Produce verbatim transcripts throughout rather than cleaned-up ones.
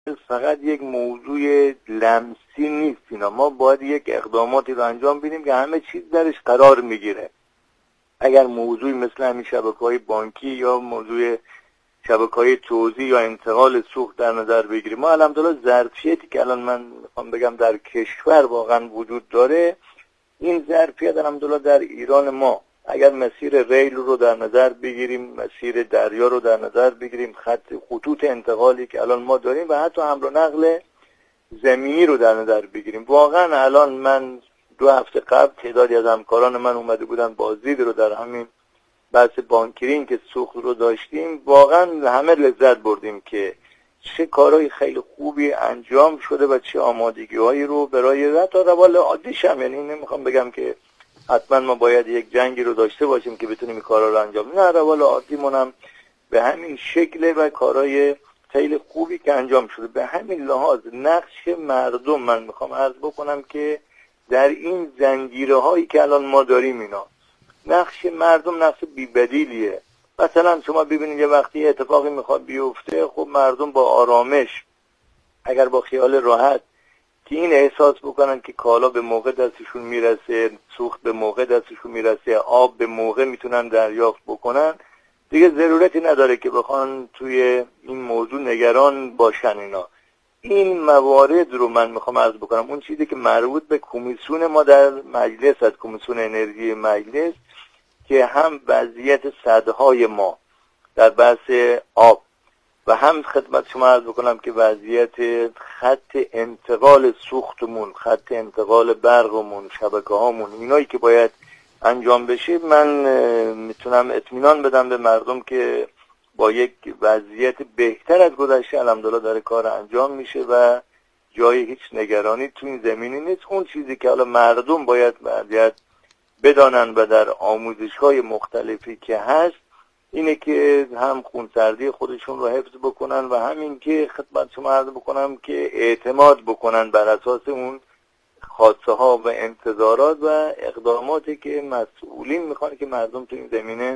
فقط یک موضوع لمسی نیست اینا، ما باید یک اقداماتی رو انجام بدیم که همه چیز درش قرار میگیره. اگر موضوعی مثل همین شبکه‌های بانکی یا موضوع شبکه‌های توزیع یا انتقال سوخت در نظر بگیریم، ما الحمدلله ظرفیتی که الان من میخوام بگم در کشور واقعا وجود داره، این ظرفیت الحمدلله در ایران ما اگر مسیر ریل رو در نظر بگیریم، مسیر دریا رو در نظر بگیریم، خط خطوط انتقالی که الان ما داریم و حتی حمل و نقل زمینی رو در نظر بگیریم، واقعا الان من دو هفته قبل تعدادی از همکاران من اومده بودن بازدید رو در همین بحث بانکیرین که سوخت رو داشتیم، واقعا همه لذت بردیم که چه کارهای خیلی خوبی انجام شده و چه آمادگی‌هایی رو برای حتی روال عادیش هم، یعنی نمیخوام بگم که حتما ما باید یک جنگی رو داشته باشیم که بتونیم این کارا رو انجام بدیم، نه، روال عادیمون هم به همین شکل و کارهای خیلی خوبی که انجام شده. به همین لحاظ نقش مردم من میخوام عرض بکنم که در این زنجیره هایی که الان ما داریم اینا نقش مردم نقش بی‌بدیلیه. مثلا شما ببینید یه وقتی اتفاقی میخواد بیفته، خب مردم با آرامش، اگر با خیال راحت که این احساس بکنن که کالا به موقع دستشون میرسه، سوخت به موقع دستشون میرسه، آب به موقع میتونن دریافت بکنن، دیگه ضرورتی نداره که بخوان توی این موضوع نگران باشن. اینا این موارد رو من میخوام عرض بکنم، اون چیزی که مربوط به کمیسیون ما در مجلس از کمیسیون انرژی مجلس که هم وضعیت سدهای ما در بحث آب و هم خدمت شما عرض بکنم که وضعیت خط انتقال سوختمون، خط انتقال برقمون، شبکه هامون، اینایی که باید انجام بشه، من میتونم اطمینان بدم به مردم که با یک وضعیت بهتر از گذشته الحمدلله داره کار انجام میشه و جای هیچ نگرانی تو این زمینی نیست. اون چیزی که حالا مردم باید باید بدانن و در آموزش‌های مختلفی که هست اینه که هم خونسردی خودشون رو حفظ بکنن و همین که خدمت شما عرض بکنم که اعتماد بکنن بر اساس اون خواسته ها و انتظارات و اقداماتی که مسئولین میخوان که مردم تو این زمینه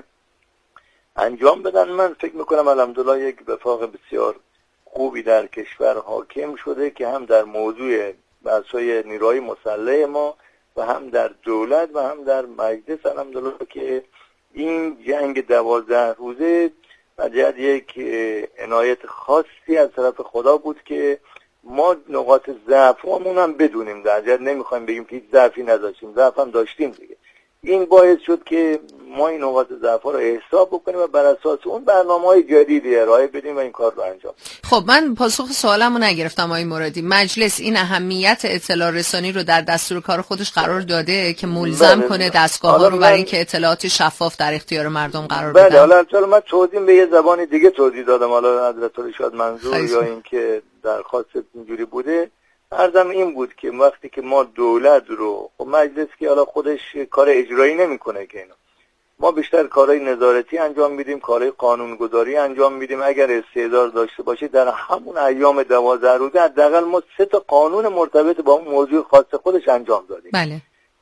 انجام بدن. من فکر میکنم الحمدلله یک وفاق بسیار خوبی در کشور حاکم شده که هم در موضوع بحث‌های نیروهای مسلح ما و هم در دولت و هم در مجلس الحمدلله که این جنگ دوازده روزه باید یک عنایت خاصی از طرف خدا بود که ما نقاط ضعفمون هم بدونیم، در جد نمیخوایم بگیم که هیچ ضعفی نداشتیم، ضعف هم داشتیم دیگه. این باعث شد که ما این نقاط ضعف رو حساب بکنیم و بر اساس اون برنامه‌های جدیدی ارائه بدیم و این کار رو انجام. خب من پاسخ سوالمو نگرفتم آقای مرادی. مجلس این اهمیت اطلاع رسانی رو در دستور کار خودش قرار داده که ملزم بله. کنه دستگاه‌ها رو برای اینکه اطلاعات شفاف در اختیار مردم قرار بدن؟ بله، حالا چرا من توضیح به یه زبان دیگه توضیح دادم، حالا حضرت ارشاد منظور یا اینکه درخواست اینجوری بوده. عرضم این بود که وقتی که ما دولت رو، خب مجلس که حالا خودش کار اجرایی نمیکنه که اینا، ما بیشتر کارهای نظارتی انجام میدیم، کارهای قانونگذاری انجام میدیم. اگر استعداد داشته باشه در همون ایام دوازده روزه حداقل ما سه تا قانون مرتبط با اون موضوع خاص خودش انجام دادیم. بله.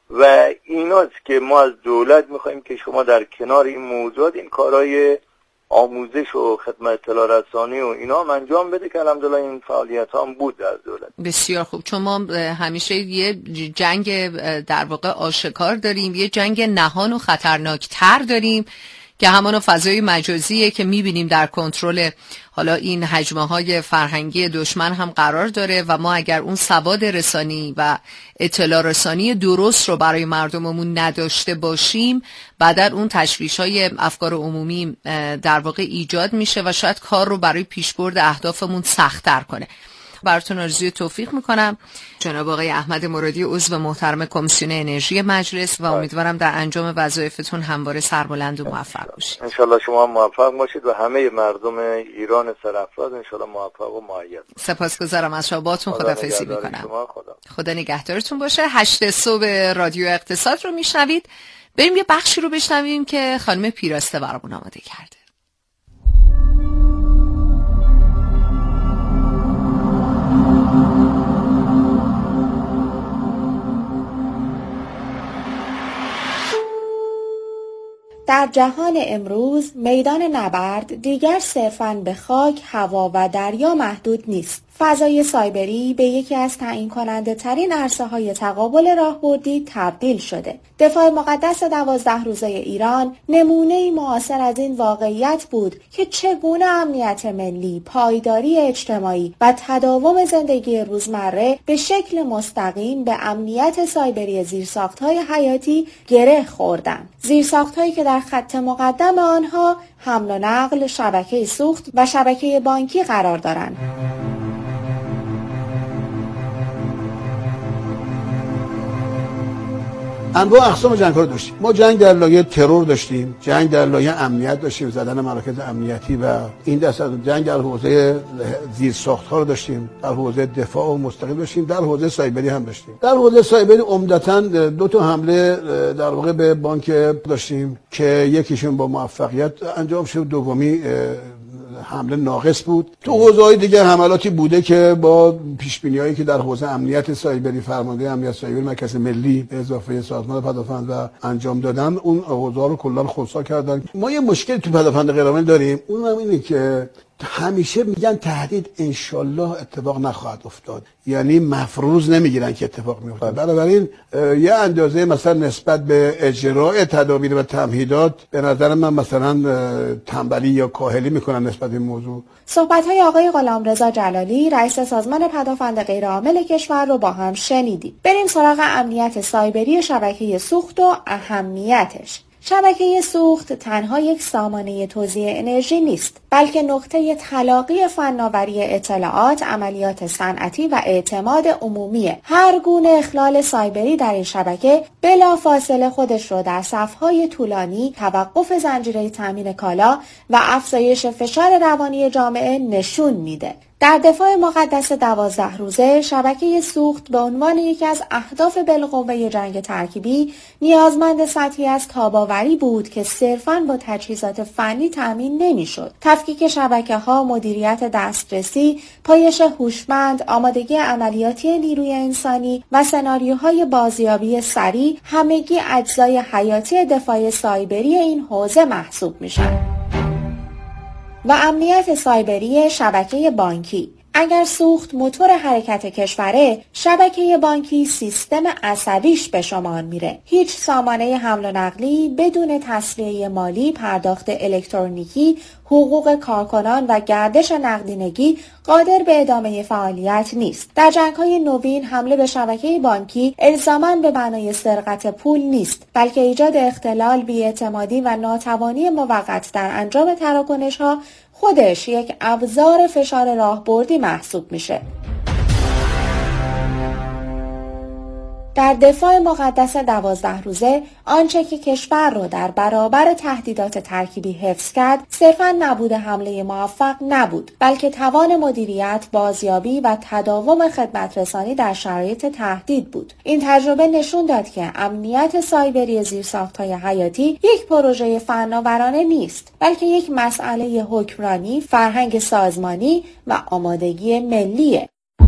و ایناست که ما از دولت میخوایم که شما در کنار این موضوعات این کارهای آموزش و خدمت اطلاع رسانی و اینا هم انجام بده که الحمدلله این فعالیت ها هم بود در دولت. بسیار خوب، چون ما همیشه یه جنگ در واقع آشکار داریم، یه جنگ نهان و خطرناکتر داریم که همان فضای مجازیه که میبینیم در کنترل حالا این حجمه های فرهنگی دشمن هم قرار داره و ما اگر اون سواد رسانی و اطلاع رسانی درست رو برای مردممون نداشته باشیم، بعدا اون تشویش های افکار عمومی در واقع ایجاد میشه و شاید کار رو برای پیشبرد اهدافمون سخت‌تر کنه. براتون آرزوی توفیق میکنم جناب آقای احمد مرادی، عضو محترم کمیسیون انرژی مجلس، و امیدوارم در انجام وظایفتون همواره سربلند و موفق باشید. انشالله شما موفق باشید و همه مردم ایران سرافراز انشالله موفق و مؤید. سپاسگزارم از شباتون، خداحافظی میکنم. خدا. خدا نگهدارتون باشه. هشت صبح رادیو اقتصاد رو میشنوید. بریم یه بخشی رو بشنویم که خانم پیراسته برامون آماده کرده. در جهان امروز میدان نبرد دیگر صرفاً به خاک، هوا و دریا محدود نیست. فضای سایبری به یکی از تعیین کننده ترین عرصه های تقابل راهبردی تبدیل شده. دفاع مقدس دوازده روزه ایران نمونه معاصر از این واقعیت بود که چگونه امنیت ملی، پایداری اجتماعی و تداوم زندگی روزمره به شکل مستقیم به امنیت سایبری زیرساخت‌های حیاتی گره خوردند. زیرساخت‌هایی که در خط مقدم آنها حمل و نقل، شبکه سوخت و شبکه بانکی قرار دارند. انواع اقسام جنگ ها رو داشتیم. ما جنگ در لایه ترور داشتیم، جنگ در لایه امنیت داشتیم، زدن مراکز امنیتی و این دست از جنگ در حوزه زیرساخت ها رو داشتیم، در حوزه دفاع و مستقیم داشتیم، در حوزه سایبری هم داشتیم. در حوزه سایبری عمدتاً دو تا حمله در واقع به بانک داشتیم که یکیشون با موفقیت انجام شد، دومی حمله ناقص بود. تو حوزه‌های دیگه حملاتی بوده که با پیش‌بینی‌هایی که در حوزه امنیت سایبری فرمانده امنیت سایبری مرکز ملی به اضافه سازمان پدافند و انجام دادن اون حوزه‌ها رو کلاً خنثی کردن. ما یه مشکلی تو پدافند غیرعامل داریم، اونم اینه که همیشه میگن تهدید انشالله اتفاق نخواهد افتاد، یعنی مفروض نمیگیرن که اتفاق میفته. بنابراین یه اندازه مثلا نسبت به اجراء تدابیر و تمهیدات به نظر من مثلا تنبلی یا کاهلی میکنن نسبت به این موضوع. صحبت‌های آقای غلامرضا جلالی رئیس سازمان پدافند غیرعامل کشور رو با هم شنیدیم. بریم سراغ امنیت سایبری شبکه سوخت و اهمیتش. شبکه سوخت تنها یک سامانه توزیع انرژی نیست، بلکه نقطه تلاقی فناوری اطلاعات، عملیات صنعتی و اعتماد عمومیه. هر گونه اخلال سایبری در این شبکه بلافاصله خودش رو در صف‌های طولانی توقف زنجیره تامین کالا و افزایش فشار روانی جامعه نشون میده. در دفاع مقدس دوازده روزه، شبکه سوخت به عنوان یکی از اهداف بالقوه جنگ ترکیبی نیازمند سطحی از تاب‌آوری بود که صرفاً با تجهیزات فنی تامین نمی‌شد. تفکیک شبکه‌ها، مدیریت دسترسی، پایش هوشمند، آمادگی عملیاتی نیروی انسانی و سناریوهای بازیابی سریع همگی اجزای حیاتی دفاع سایبری این حوزه محسوب میشن. و امنیت سایبری شبکه بانکی. اگر سوخت موتور حرکت کشوره، شبکه بانکی سیستم عصبیش به شمار میره. هیچ سامانه حمل و نقلی بدون تسریع مالی، پرداخت الکترونیکی، حقوق کارکنان و گردش نقدینگی قادر به ادامه فعالیت نیست. در جنگ‌های نوین حمله به شبکه بانکی الزاماً به معنای سرقت پول نیست، بلکه ایجاد اختلال، بی‌اعتمادی و ناتوانی موقت در انجام تراکنش‌ها خودش یک ابزار فشار راهبردی محسوب میشه. در دفاع مقدس دوازده روزه، آنچه که کشور را در برابر تهدیدات ترکیبی حفظ کرد، صرفاً نبود حمله موفق نبود، بلکه توان مدیریت، بازیابی و تداوم خدمت رسانی در شرایط تهدید بود. این تجربه نشون داد که امنیت سایبری زیرساخت‌های حیاتی یک پروژه فناورانه نیست، بلکه یک مسئله حکمرانی، فرهنگ سازمانی و آمادگی ملیه.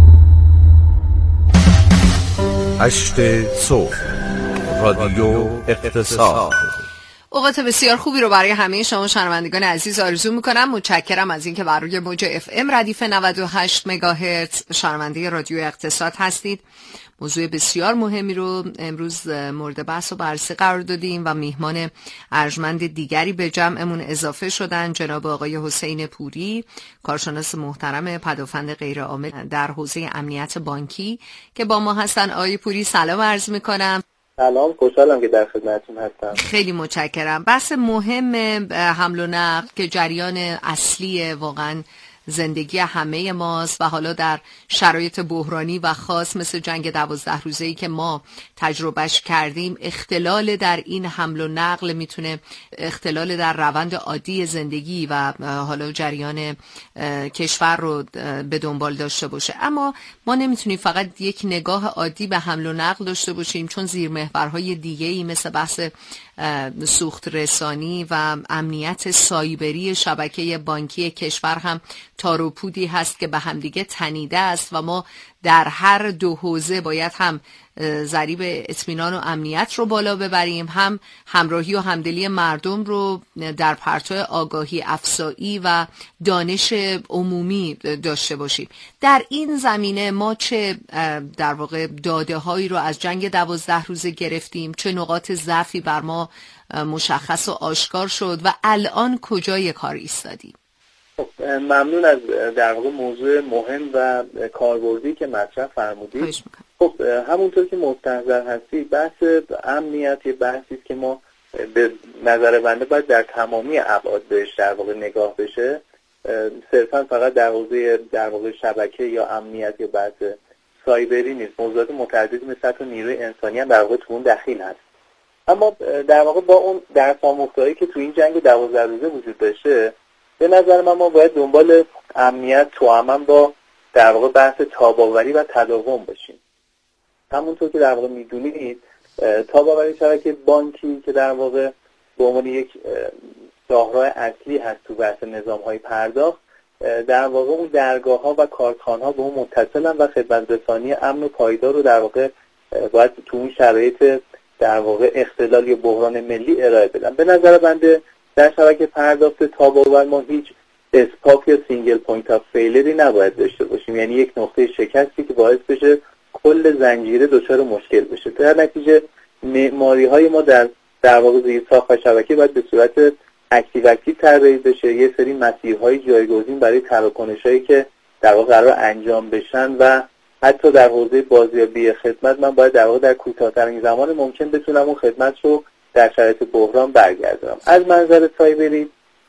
هشت صبح رادیو اقتصاد. اوقات بسیار خوبی رو برای همه شما شنوندگان عزیز آرزو میکنم. متشکرم از اینکه بر روی موج اف ام ردیف نود و هشت مگاهرتز شنونده رادیو اقتصاد هستید. موضوع بسیار مهمی رو امروز مورد بحث و بررسی قرار دادیم و میهمان ارجمند دیگری به جمعمون اضافه شدن، جناب آقای حسین پوری، کارشناس محترم پدافند غیرعامل در حوزه امنیت بانکی که با ما هستن. آقای پوری سلام عرض میکنم. سلام، خوشحالم که در خدمتتون هستم. خیلی متشکرم. بحث مهم حمل و نقل که جریان اصلی واقعا زندگی همه ماست و حالا در شرایط بحرانی و خاص مثل جنگ دوازده روزه‌ای که ما تجربهش کردیم، اختلال در این حمل و نقل میتونه اختلال در روند عادی زندگی و حالا جریان کشور رو به دنبال داشته باشه. اما ما نمیتونیم فقط یک نگاه عادی به حمل و نقل داشته باشیم، چون زیر محورهای دیگه‌ای مثل بحث سوخت رسانی و امنیت سایبری شبکه بانکی کشور هم تار و پودی هست که به همدیگه تنیده است و ما در هر دو حوزه باید هم ضریب اطمینان و امنیت رو بالا ببریم، هم همراهی و همدلی مردم رو در پرتو آگاهی افزایی و دانش عمومی داشته باشیم. در این زمینه ما چه در واقع داده هایی رو از جنگ دوازده روزه گرفتیم، چه نقاط ضعفی بر ما مشخص و آشکار شد و الان کجای کار ایستادیم؟ ممنون از در واقع موضوع مهم و کاربردی که مطرح فرمودید. خب همونطور که مستحضر هستید، بحث امنیت یه بحثی است که ما به نظر بنده باید در تمامی ابعاد بهش در واقع نگاه بشه. صرفا فقط در حوزه در واقع شبکه یا امنیت یا بحث سایبری نیست، موضوعات متعددی مثل حتی نیروی انسانی هم در واقع تو اون دخیل هست. اما در واقع با اون درس آموختهایی که تو این جنگ دوازده روزه وجود داشته، به نظر من ما باید دنبال امنیت توأماً با در واقع بحث تاب‌آوری و تداوم باشیم. همونطور که در واقع میدونید، تاب‌آوری شبکه بانکی که در واقع به عنوان یک راهرو اصلی هست تو بحث نظام‌های پرداخت، در واقع اون درگاه‌ها و کارخانه‌ها به اون متصلن و خدمت‌رسانی امن و پایدار رو در واقع باید تو اون شرایط در واقع اختلال یا بحران ملی ارائه بدن. به نظر بنده در شبکه پرداخت تاب‌آور ما هیچ اسپاک یا سینگل پوینت آف فیلری نباید داشته باشیم، یعنی یک نقطه شکستی که باعث بشه کل زنجیره دچار مشکل بشه. در نتیجه معماری‌های ما در در واقع زیرساخت و شبکه باید به صورت اکتیو اکتیو طراحی بشه. یه سری مسیرهای جایگزین برای تراکنش‌هایی که در واقع قرار انجام بشن و حتی در حوزه بازیابی خدمت من باید در واقع در کوتاه‌ترین زمان ممکن بتونم اون خدمت رو در شرایط بحران برگردونم. از منظر سایبری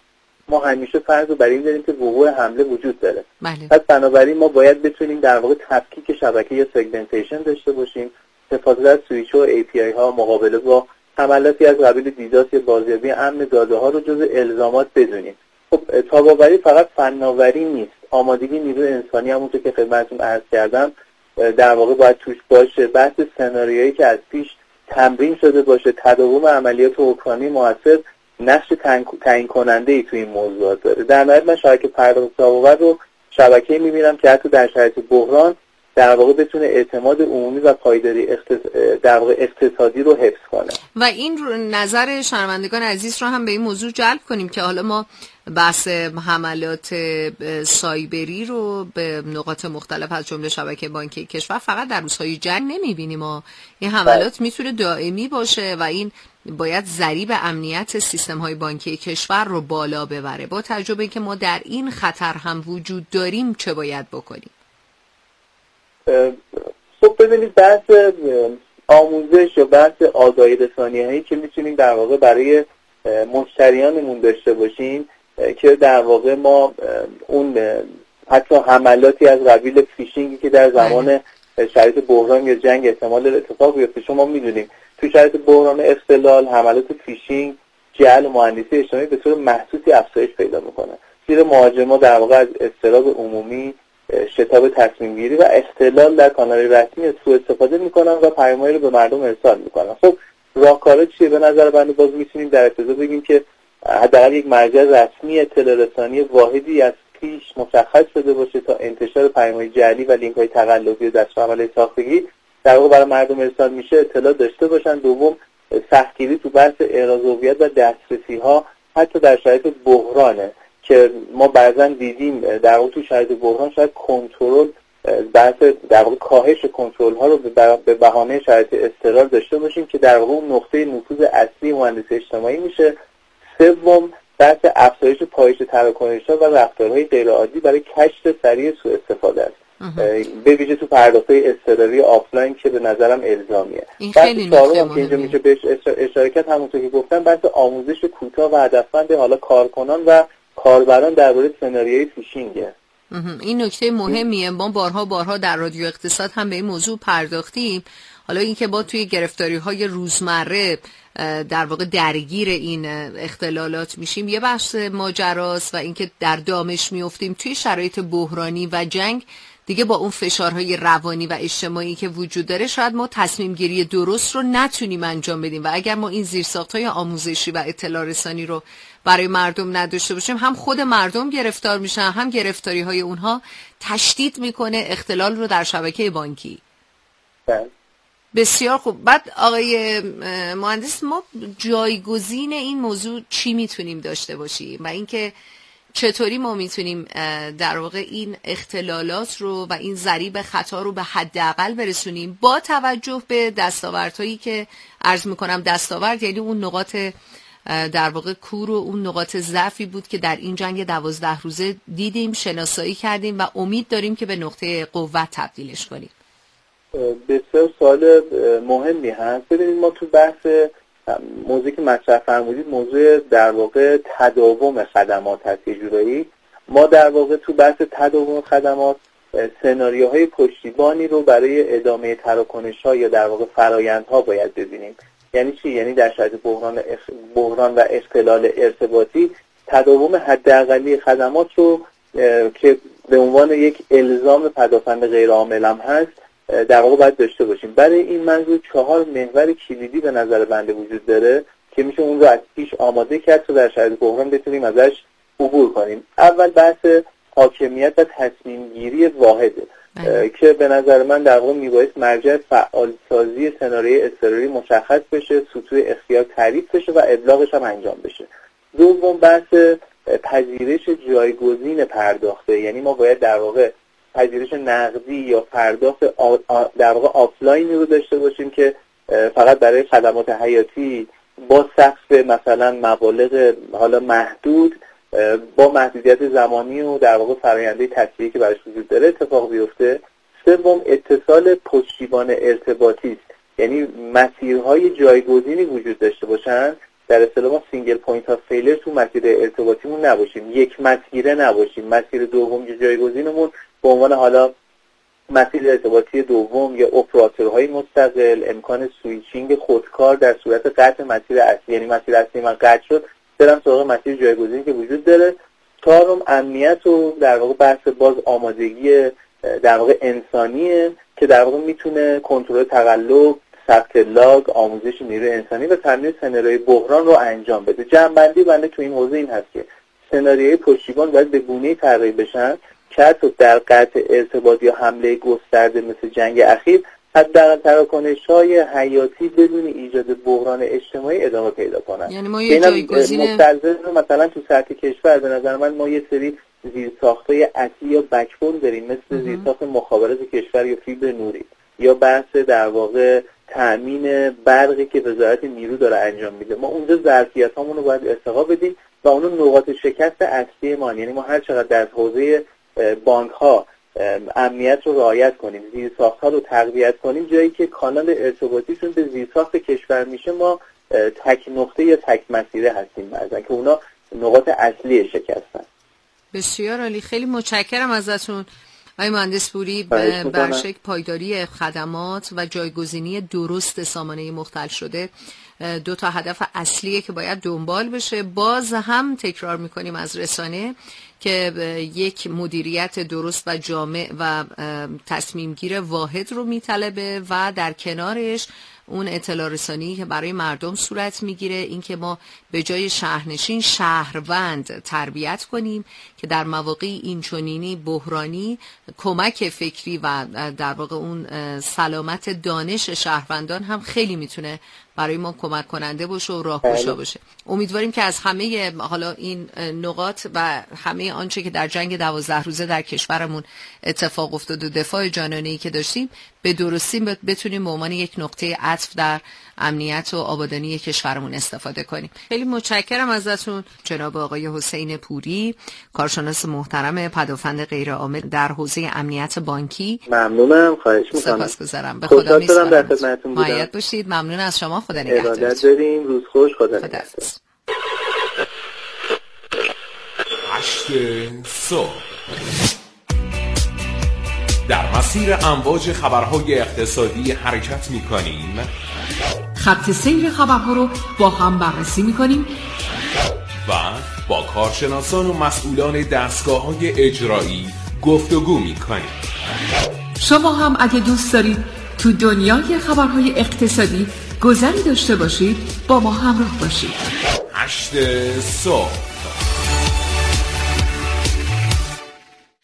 ما همیشه فرض رو بر این داریم که وقوع حمله وجود داره. پس بنابراین ما باید بتونیم در واقع تفکیک شبکه یا سگمنتیشن داشته باشیم، استفاده از سویچ و ای پی آی ها مقابله با حملاتی از قبیل دیداس یا بازیابی امن داده ها رو جزء الزامات بدونیم. خب تاب‌آوری فقط فناوری نیست، آمادگی نیروی انسانی همونطور که خدمتتون عرض کردم در واقع باید توش باشه. بحث سناریویی که از پیش تمرین شده باشه، تداوم عملیات اوکراینی موثر نقش تعیین کننده ای تو این موضوعات داره. در نهایت من شبکه پرداخت تاب‌آور رو شبکه‌ای می‌بینم که حتی در شرایط بحران در واقع بتونه اعتماد عمومی و پایداری اقتص... در واقع اقتصادی رو حفظ کنه. و این رو نظر شنوندگان عزیز رو هم به این موضوع جلب کنیم که حالا ما بحث حملات سایبری رو به نقاط مختلف از جمله شبکه بانکی کشور فقط در روزهای جنگ نمی‌بینیم. ما این حملات میتونه دائمی باشه و این باید ضریب امنیت سیستم‌های بانکی کشور رو بالا ببره. با تجربه که ما در این خطر هم وجود داریم چه باید بکنیم؟ خب ببینید بحث آموزش یا بحث آگاهی رسانی‌هایی که میتونیم در واقع برای مشتریانمون داشته باشیم که در واقع ما اون حتی حملاتی از قبیل فیشینگی که در زمان شرایط بحران یا جنگ احتمال اتفاق بیفته، شما میدونیم تو شرایط بحران اختلال حملات فیشینگ، جعل و مهندسی اجتماعی به طور محسوسی افزایش پیدا میکنه. زیر مهاجما در واقع از اضطراب عمومی، شتاب تصمیم گیری و اختلال در کانال رسمی سوء استفاده میکنن و پیام‌هایی رو به مردم ارسال میکنن. خب راهکارا چیه؟ به نظر بنده باز میتونیم در ابتدا بگیم که حداقل یک مرجع رسمی اطلاع رسانی واحدی از پیش مشخص شده باشه تا انتشار پیام‌های جعلی و لینک‌های تقلبی و دست‌وعمل ساختگی در واقع برای مردم ارسال میشه اطلاع داشته باشن. دوم، سختگیری تو بحث اعراض هویت و دسترسی‌ها حتی در شرایط بحرانه که ما بعضا دیدیم در واقع تو شرایط بحران شاید کنترل بحث در واقع کاهش کنترل ها رو به بهانه شرایط اضطرار داشته باشیم که در واقع اون نقطه نفوذ اصلی مهندسی اجتماعی میشه. سوم، بحث افزایش پایش تراکنش‌ها و رفتارهای غیرعادی برای کشف سریع سوء استفاده است، به ویژه تو پرداخت‌های اضطراری آفلاین که به نظرم الزامیه. بحث چهارم که اینجا میشه بهش اشاره کرد همونطور که گفتم بحث آموزش کوتاه و هدفمند حالا کارکنان و کاربران درباره سناریوی فیشینگه. این نکته مهمیه. ما بارها بارها در رادیو اقتصاد هم به این موضوع پرداختیم. حالا اینکه با توی گرفتاری‌های روزمره در واقع درگیر این اختلالات میشیم یه بحث ماجراست و اینکه در دامش میافتیم توی شرایط بحرانی و جنگ دیگه با اون فشارهای روانی و اجتماعی که وجود داره شاید ما تصمیم گیری درست رو نتونیم انجام بدیم و اگر ما این زیرساخت‌های آموزشی و اطلاع رسانی رو برای مردم نداشته باشیم هم خود مردم گرفتار میشن هم گرفتاری‌های اونها تشدید میکنه اختلال رو در شبکه بانکی. بسیار خوب. بعد آقای مهندس، ما جایگزین این موضوع چی میتونیم داشته باشیم و اینکه چطوری ما میتونیم در واقع این اختلالات رو و این ضریب خطا رو به حداقل برسونیم با توجه به دستاوردهایی که عرض میکنم دستاورد یعنی اون نقاط در واقع کور و اون نقاط ضعفی بود که در این جنگ دوازده روزه دیدیم، شناسایی کردیم و امید داریم که به نقطه قوت تبدیلش کنیم. بسیار سوال مهمی هست. ببینید ما تو بحث موضوعی که مطرح فرمودید موضوع در واقع تداوم خدمات هست. یه جورایی ما در واقع تو بحث تداوم خدمات سناریوهای پشتیبانی رو برای ادامه تراکنش‌ها یا در واقع فرآیندها باید ببینیم. یعنی چی؟ یعنی در شرایط بحران اخ... بحران و اختلال ارتباطی تداوم حداقلی خدمات رو که به عنوان یک الزام پدافند غیر عامل هم هست در واقع باید داشته باشیم. برای این منظور چهار محور کلیدی به نظر بنده وجود داره که میشه اون رو از پیش آماده کرد تا در شرایط بحران بتونیم ازش عبور کنیم. اول بحث حاکمیت و تصمیم گیری واحده که به نظر من در واقع میبایست مرجع فعال سازی سناریوی اضطراری مشخص بشه، سطوح اختیار تعریف بشه و ابلاغش هم انجام بشه. دوم بحث پذیرش جایگزین پرداخته، یعنی ما باید در واقع پذیرش نقدی یا پرداخت در واقع آفلاینی رو داشته باشیم که فقط برای خدمات حیاتی با سقف مثلا مبالغ حالا محدود با محدودیت زمانی و در واقع فراینده تصفیه‌ای که براش وجود داره اتفاق بیفته. سوم اتصال پشتیبان ارتباطی است، یعنی مسیرهای جایگزینی وجود داشته باشن، در اصطلاح ما سینگل پوینت آف فیلر تو مسیر ارتباطیمون نباشیم، یک مسیره نباشیم. مسیر دوم جایگزینمون به عنوان حالا مسیر ارتباطی دوم یا اپراتورهای مستقل، امکان سویچینگ خودکار در صورت قطع مسیر اصلی، یعنی مسیر اصلی من قطع شد برم سراغ مسیر جایگزینی که وجود داره. چهارم امنیت و در واقع بحث باز آمادگی در واقع انسانیه که در واقع میتونه کنترل تقلب، ثبت لاگ، آموزش نیروی انسانی و تامین سناریوی بحران رو انجام بده. جمع‌بندی بنده تو این موضوع این هست که سناریوی پشتیبان باید به گونه‌ای طراحی بشن که حتی در قطع ارتباط یا حمله گسترده مثل جنگ اخیر حداقل تراکنش‌های حیاتی بدون ایجاد بحران اجتماعی ادامه پیدا کنن. یعنی ما یه جایگزین مثلا تو سطح کشور به نظر من ما یه سری زیرساخت‌های اصلی یا بک‌بون داریم مثل زیرساخت مخابرات کشور یا فیبر نوری یا بحث در واقع تأمین برقی که وزارت نیرو داره انجام میده. ما اونجا ظرفیت‌هامون رو باید ارتقا بدیم و اون نقاط شکست اصلی ما، یعنی ما هر چقدر در حوزه بانک‌ها امنیت رو رعایت کنیم، زیرساخت‌ها رو تقویت کنیم، جایی که کانال ارتباطیشون به زیرساخت کشور میشه ما تک نقطه یا تک مسیره هستیم بعضن که اونا نقاط اصلی شکستن. بسیار عالی، خیلی متشکرم ازتون آقای مهندس پوری. بر شکل پایداری خدمات و جایگزینی درست سامانه مختل شده دو تا هدف اصلیه که باید دنبال بشه. باز هم تکرار میکنیم از رسانه که یک مدیریت درست و جامع و تصمیم گیر واحد رو میطلبه و در کنارش اون اطلاع رسانی که برای مردم صورت میگیره، این که ما به جای شهرنشین شهروند تربیت کنیم که در مواقع این چنینی بحرانی کمک فکری و در واقع اون سلامت دانش شهروندان هم خیلی میتونه برای ما کمک کننده باشه و راهگشا باشه. امیدواریم که از همه حالا این نقاط و همه آنچه که در جنگ دوازده روزه در کشورمون اتفاق افتاد و دفاع جانانه‌ای که داشتیم به درستی بتونیم به عنوان یک نقطه عطف در امنیت و آبادانی کشورمون استفاده کنیم. خیلی متشکرم ازتون جناب آقای حسین پوری، کارشناس محترم پدافند غیر عامل در حوزه امنیت بانکی. ممنونم، خواهش می‌کنم. سپاسگزارم. به خدا می‌سپارم. در خدمتتون بودم. مایل باشید. ممنون از شما. خدا نگهدارتون. ارادت داریم. روز خوش. خدا نگهدار. هشت صبح در مسیر امواج خبرهای اقتصادی حرکت می‌کنیم. خط سیر خبرها رو با هم بررسی می‌کنیم و با کارشناسان و مسئولان دستگاه‌های اجرایی گفتگو می‌کنیم. شما هم اگه دوست دارید تو دنیای خبرهای اقتصادی گذری داشته باشید با ما همراه باشید. هشت صبح.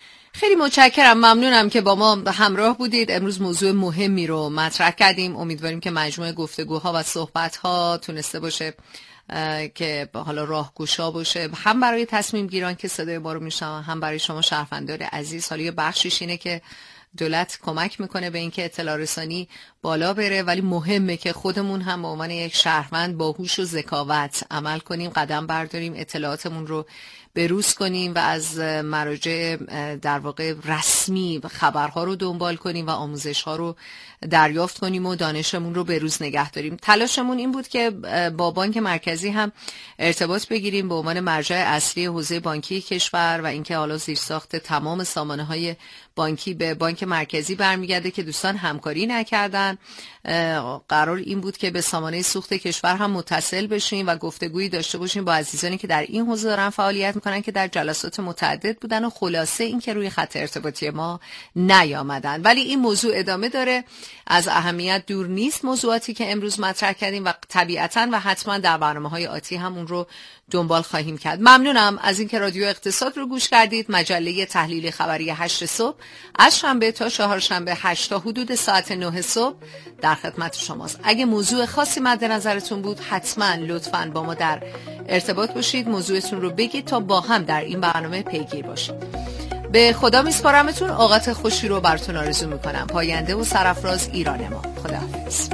خیلی متشکرم، ممنونم که با ما همراه بودید. امروز موضوع مهمی رو مطرح کردیم. امیدواریم که مجموعه گفتگوها و صحبت‌ها تونسته باشه که حالا راهگشا باشه، هم برای تصمیم گیران که صدای ما رو میشنون، هم برای شما شهروندان عزیز. حالا یه بخشش اینه که دولت کمک میکنه به اینکه اطلاع رسانی بالا بره، ولی مهمه که خودمون هم به عنوان یک شهروند با هوش و ذکاوت عمل کنیم، قدم برداریم، اطلاعاتمون رو بروز کنیم و از مراجع در واقع رسمی خبرها رو دنبال کنیم و آموزش‌ها رو دریافت کنیم و دانشمون رو بروز نگه داریم. تلاشمون این بود که با بانک مرکزی هم ارتباط بگیریم به عنوان مرجع اصلی حوزه بانکی کشور و اینکه حالا زیرساخت تمام سامانه‌های بانکی به بانک مرکزی برمیگرده که دوستان همکاری نکردن. قرار این بود که به سامانه سوخت کشور هم متصل بشیم و گفتگویی داشته باشیم با عزیزانی که در این حوزه دارن فعالیت میکنن که در جلسات متعدد بودن و خلاصه این که روی خط ارتباطی ما نیامدن. ولی این موضوع ادامه داره، از اهمیت دور نیست موضوعاتی که امروز مطرح کردیم و طبیعتاً و حتما در برنامه‌های آتی هم اون رو دنبال خواهیم کرد. ممنونم از اینکه رادیو اقتصاد رو گوش کردید. مجله تحلیل خبری هشت صبح از شنبه تا چهارشنبه هشت تا حدود ساعت نه صبح در خدمت شماست. اگه موضوع خاصی مد نظرتون بود حتما لطفاً با ما در ارتباط باشید، موضوعتون رو بگید تا با هم در این برنامه پیگیر باشید. به خدا میسپارمتون، اوقات خوشی رو براتون آرزو میکنم. پاینده و سرفراز ایران ما. خداحافظ.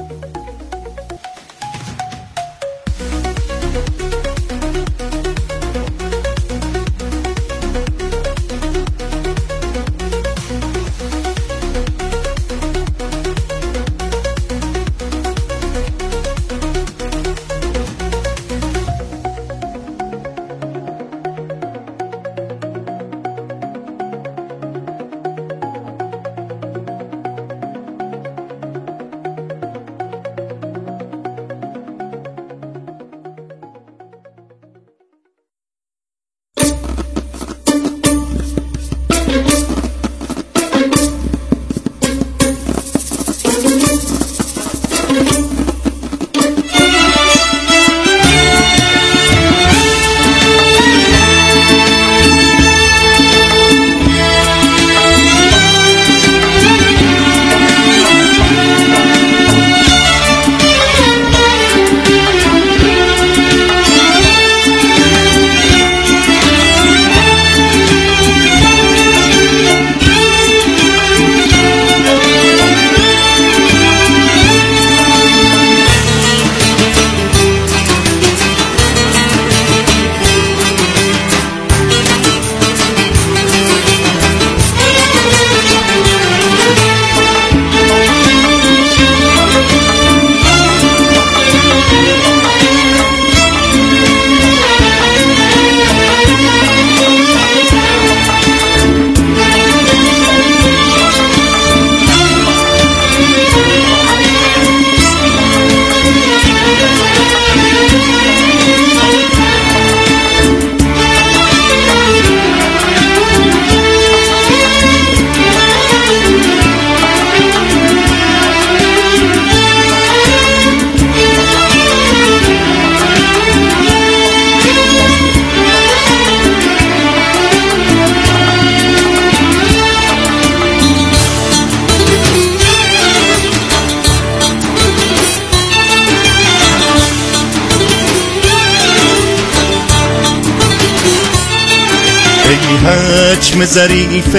حجم ظریف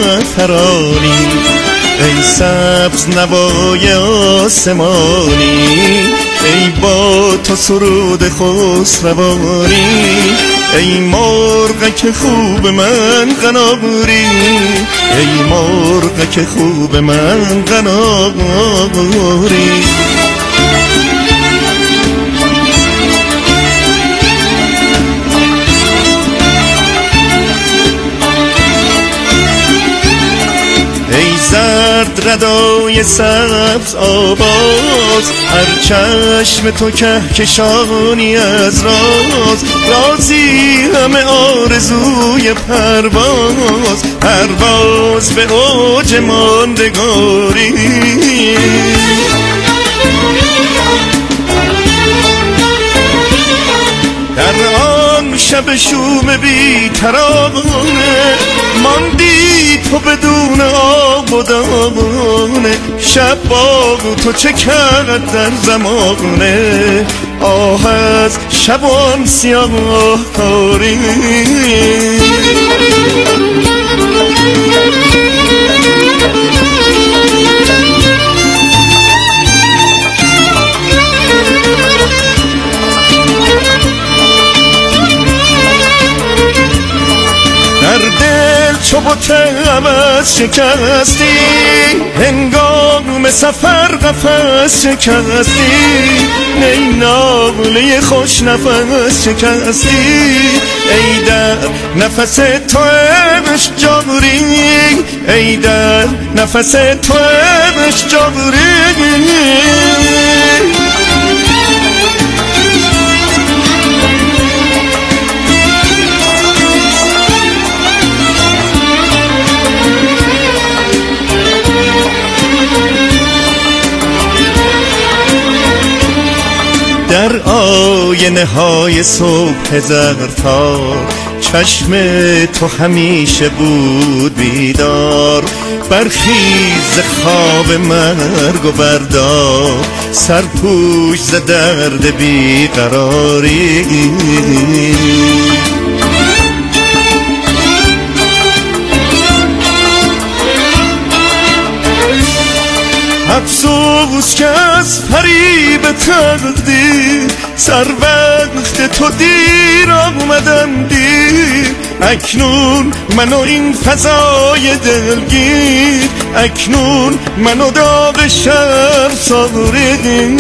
زعفرانی، ای سبز نوای آسمانی، ای با تو سرود خسروانی، ای مرغ که خوب من قناری، ای مرغ که خوب من قناری. زرد ردای سبز آواز، هر چشم تو کهکشانی از راز، رازی همه آرزوی پرواز، پرواز به اوج ماندگاری. در آن شب شوم بی ترانه، ماندی تو بدون آب و دانه، شب با تو چه کرد در زمانه، آه از شبان سیاه کاری. در دل چو بت عوض شکستی، هنگام سفر قفس شکستی، نی ناله خوش نفس شکستی، ای در نفس تو عشق جاری، ای در نفس تو عشق جاری. در آینه های صبح زرتار، چشم تو همیشه بود بیدار، برخیز خواب مرگ و بردار، سرپوش ز درد بیقراری. افسوس که از فریب تقدیر، سر وقت تو دیر آمدم دیر، اکنون منو این فضای دلگیر، اکنون منو داغ شرمساری.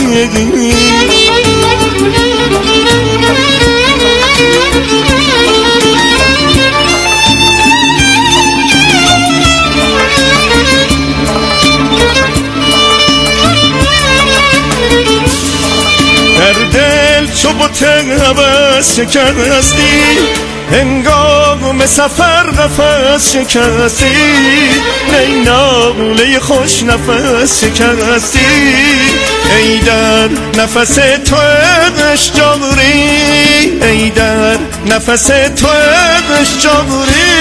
در دل چو بت عوض شکستی، هنگام سفر قفس شکستی، ای ناله خوش نفس شکستی، ای در نفس تو عشق جاری، ای در نفس تو عشق جاری.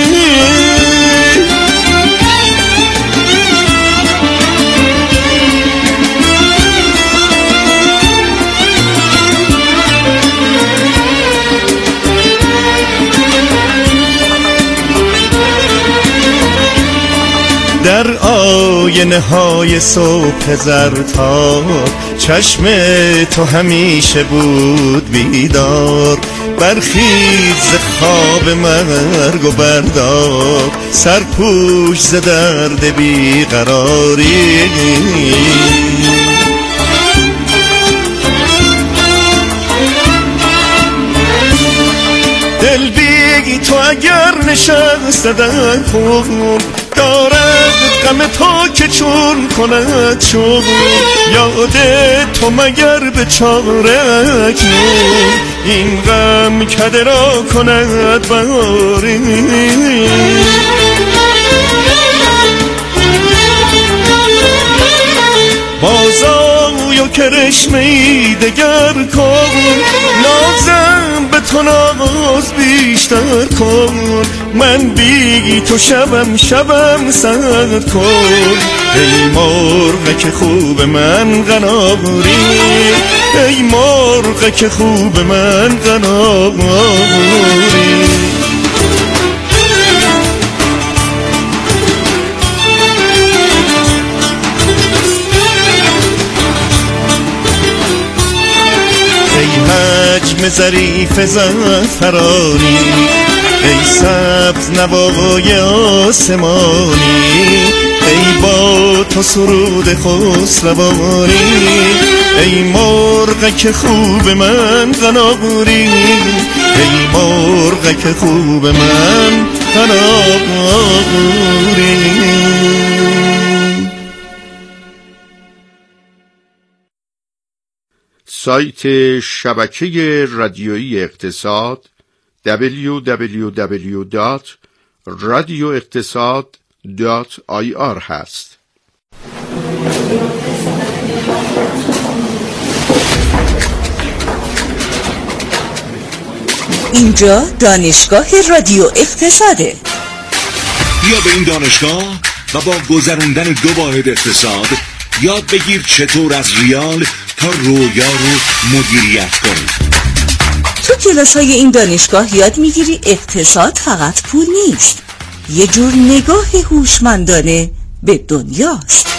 در آینه های صبح زرتار، چشم تو همیشه بود بیدار، برخیز خواب مرگ و بردار، سرپوش ز درد بیقراری. دل بی تو اگر نشسته در خون، دارد غم تو که چون کند چون، یاد تو مگر به چاره اکنون، این غم کده را کند باری. بازای و کرشمه‌ای دگر کن، نازم به تو ناز بیشتر کن، من بی تو شبم شبم سرد کن، ای مرغ که خوب من قناری، ای مرغ که خوب من قناری. حجم ظریف زعفرانی، ای سبز نوای آسمانی، ای با تو سرود خسروانی، ای مرغ که خوب من قناری، ای مرغ که خوب من قناری. سایت شبکه رادیویی اقتصاد دبلیو دبلیو دبلیو دات رادیو اقتصاد دات آی آر هست. اینجا دانشگاه رادیو اقتصاده. بیا به این دانشگاه و با گذروندن دو واحد اقتصاد یاد بگیر چطور از ریال تا رویا رو مدیریت کنی. تو کلاس‌های این دانشگاه یاد میگیری اقتصاد فقط پول نیست، یه جور نگاه هوشمندانه به دنیاست.